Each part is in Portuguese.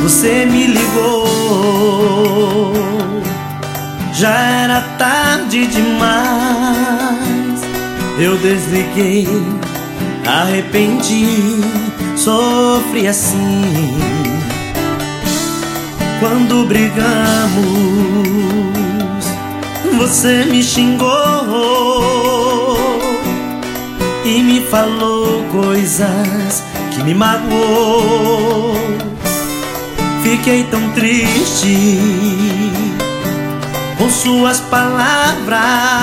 você me ligou. Já era tarde demais, eu desliguei, arrependi, sofri assim. Quando brigamos, você me xingou e me falou coisas que me magoou. Fiquei tão triste com suas palavras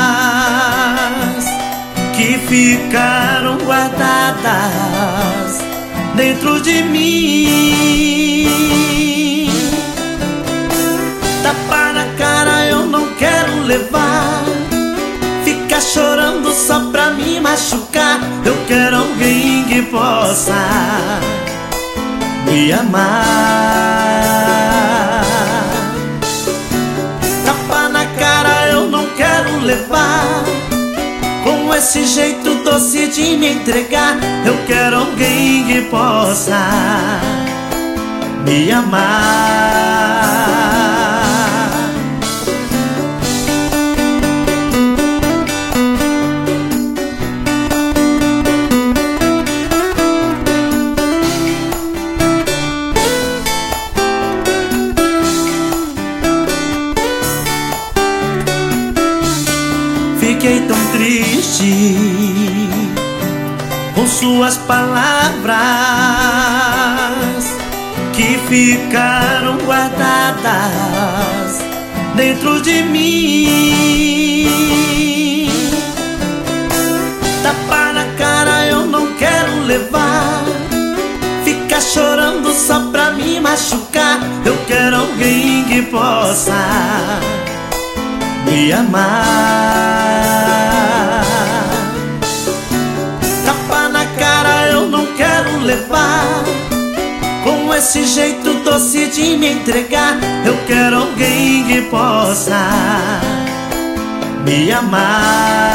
que ficaram guardadas dentro de mim. Tapa na cara eu não quero levar, ficar chorando só pra me machucar. Eu quero alguém que possa me amar. Tapa na cara eu não quero levar, com esse jeito doce de me entregar. Eu quero alguém que possa me amar. Fiquei tão triste com suas palavras que ficaram guardadas dentro de mim. Tapa na cara eu não quero levar, ficar chorando só pra me machucar. Eu quero alguém que possa me amar. Tapa na cara eu não quero levar, com esse jeito doce de me entregar. Eu quero alguém que possa me amar.